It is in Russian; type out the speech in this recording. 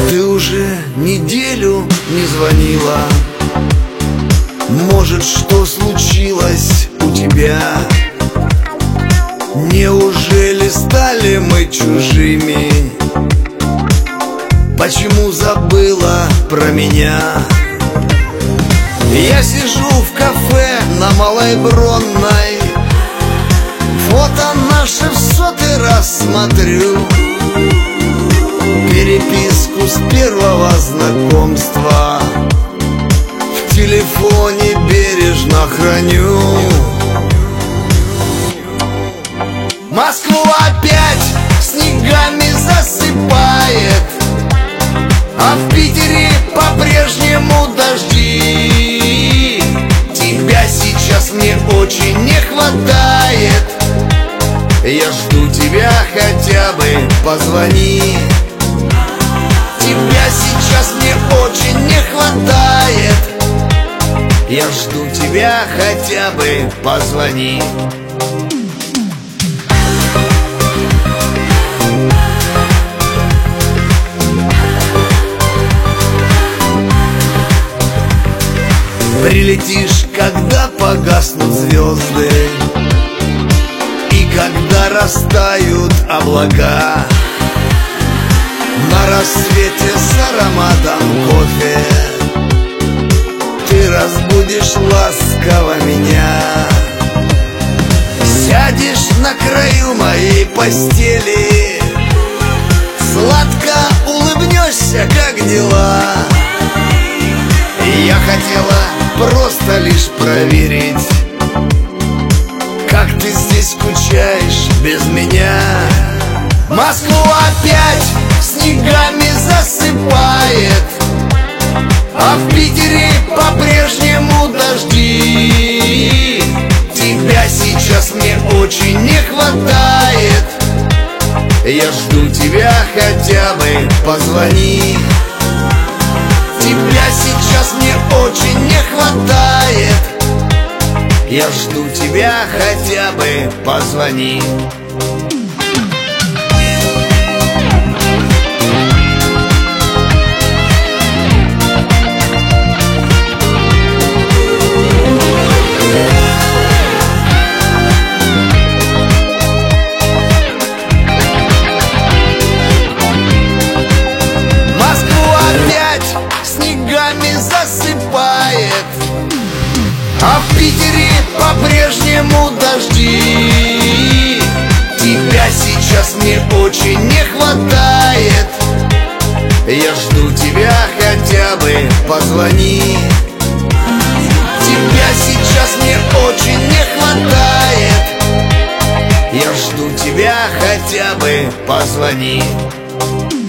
Ты уже неделю не звонила. Может, что случилось у тебя? Неужели стали мы чужими? Почему забыла про меня? Я сижу в кафе на Малой Бронной, фото наше в 100-й раз смотрю, переписку с первого знакомства в телефоне бережно храню. Москву опять снегами засыпает, а в Питере по-прежнему дожди. Тебя сейчас мне очень не хватает. Я жду тебя, хотя бы позвони. Тебя сейчас мне очень не хватает. Я жду тебя, хотя бы позвони. Прилетишь, когда погаснут звезды и когда растают облака. На рассвете с ароматом кофе ты разбудишь ласково меня. Сядешь на краю моей постели, сладко улыбнешься, как дела. Я хотела просто лишь проверить, как ты здесь скучаешь без меня. Москву опять снегами засыпает, а в Питере по-прежнему дожди. Тебя сейчас мне очень не хватает. Я жду тебя, хотя бы позвони. Тебя сейчас мне очень не хватает. Я жду тебя, хотя бы позвони. Засыпает, а в Питере по-прежнему дожди. Тебя сейчас мне очень не хватает. Я жду тебя, хотя бы позвони. Тебя сейчас мне очень не хватает. Я жду тебя, хотя бы позвони.